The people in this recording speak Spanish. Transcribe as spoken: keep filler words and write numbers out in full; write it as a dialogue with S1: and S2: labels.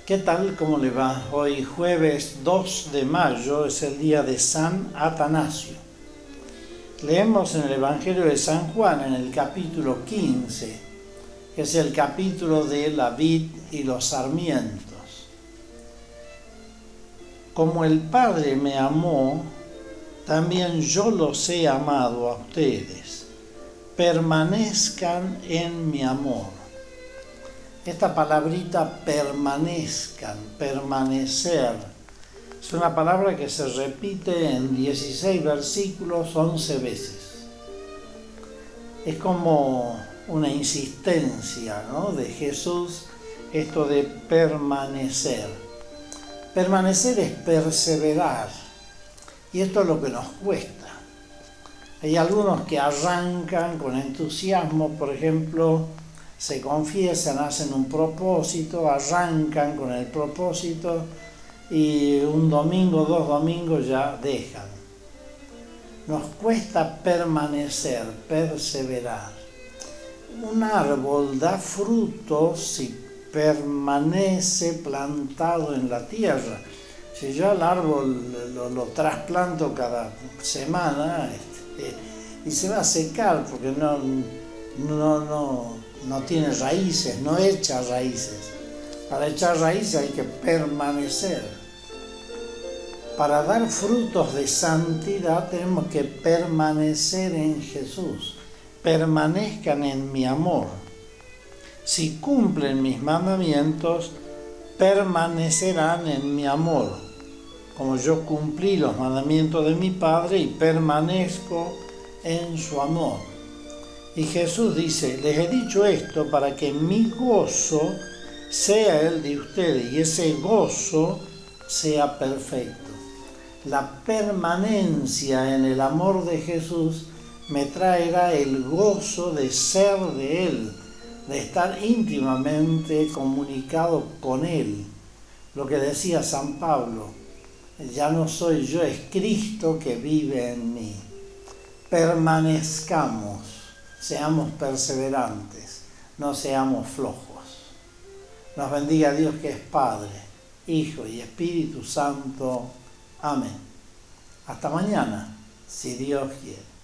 S1: ¿Qué tal? ¿Cómo le va? Hoy jueves dos de mayo es el día de San Atanasio. Leemos en el Evangelio de San Juan, en el capítulo quince, que es el capítulo de la vid y los sarmientos. Como el Padre me amó, también yo los he amado a ustedes. Permanezcan en mi amor. Esta palabrita permanezcan, permanecer, es una palabra que se repite en dieciséis versículos once veces. Es como una insistencia, ¿no?, de Jesús, esto de permanecer. Permanecer es perseverar, y esto es lo que nos cuesta. Hay algunos que arrancan con entusiasmo, por ejemplo, se confiesan, hacen un propósito, arrancan con el propósito y un domingo, dos domingos ya dejan. Nos cuesta permanecer, perseverar. Un árbol da frutos si permanece plantado en la tierra. Si yo al árbol lo, lo trasplanto cada semana este, y se va a secar porque no, no, no, no tiene raíces, no echa raíces. Para echar raíces hay que permanecer. Para dar frutos de santidad tenemos que permanecer en Jesús. Permanezcan en mi amor. Si cumplen mis mandamientos, permanecerán en mi amor, como yo cumplí los mandamientos de mi Padre y permanezco en su amor. Y Jesús dice, les he dicho esto para que mi gozo sea el de ustedes y ese gozo sea perfecto. La permanencia en el amor de Jesús me traerá el gozo de ser de Él, de estar íntimamente comunicado con Él. Lo que decía San Pablo, ya no soy yo, es Cristo que vive en mí. Permanezcamos, seamos perseverantes, no seamos flojos. Nos bendiga Dios que es Padre, Hijo y Espíritu Santo. Amén. Hasta mañana, si Dios quiere.